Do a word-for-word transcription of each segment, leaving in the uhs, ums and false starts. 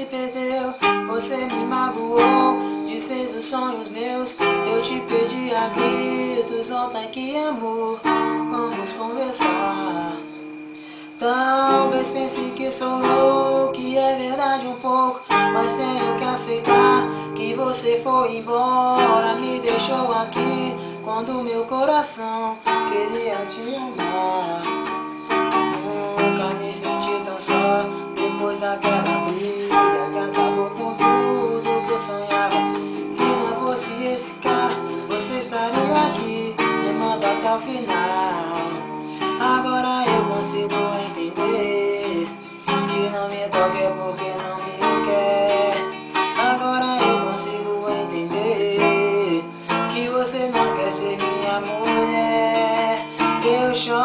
se perdeu. Você me magoou, desfez os sonhos meus. Eu te pedi a gritos, volta aqui amor, vamos conversar. Talvez pense que sou louco, que é verdade um pouco, mas tenho que aceitar que você foi embora, me deixou aqui quando meu coração queria te amar. Nunca me senti tão só depois daquela briga que acabou com tudo que eu sonhava. Se não fosse esse cara, você estaria aqui, me manda até o final. Agora eu consigo entender, se não me toca é porque não me quer. Agora eu consigo entender que você não quer ser minha mulher. Eu choro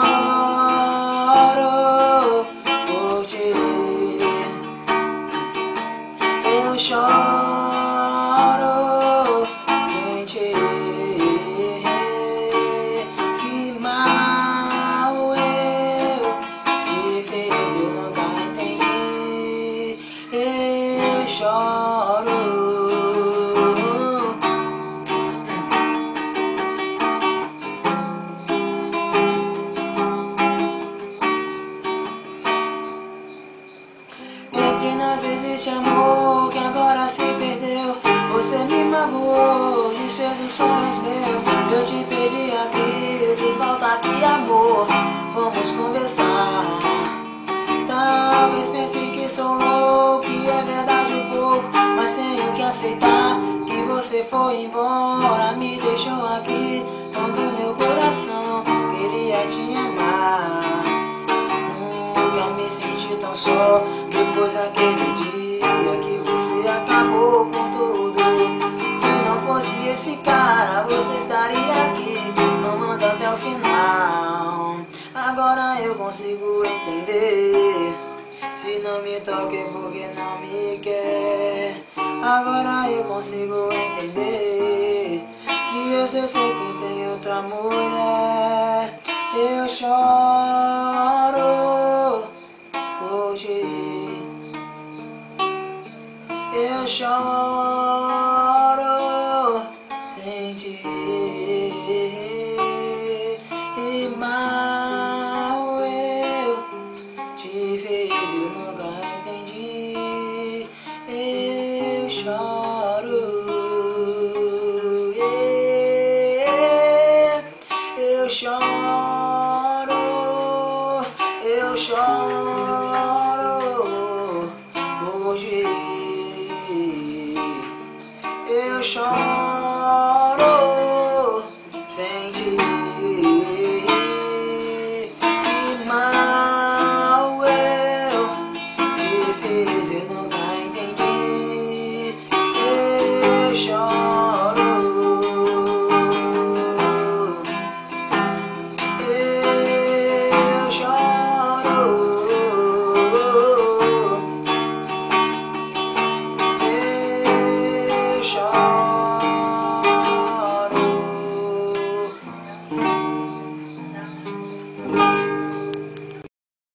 por ti, eu choro sem ti. Que mal eu te fiz, eu nunca entendi. Eu choro. Entre nós existe amor que agora se perdeu. Você me magoou, desfez os sonhos meus. Eu te pedi a gritos, volta aqui amor, vamos conversar. Talvez pense que sou louco, que é verdade um pouco, mas tenho que aceitar que você foi embora, me deixou aqui quando meu coração queria te amar. Nunca me senti tão só depois daquele dia que você acabou com tudo. Se não fosse esse cara, você estaria aqui, mamando até o final. Agora eu consigo entender, se não me toca é porque não me quer. Agora eu consigo entender que eu sei que tem outra mulher. Eu choro por ti, eu choro sem ti. E mal eu te fiz, eu nunca entendi. Eu choro, yeah. Eu choro, eu choro hoje, eu choro.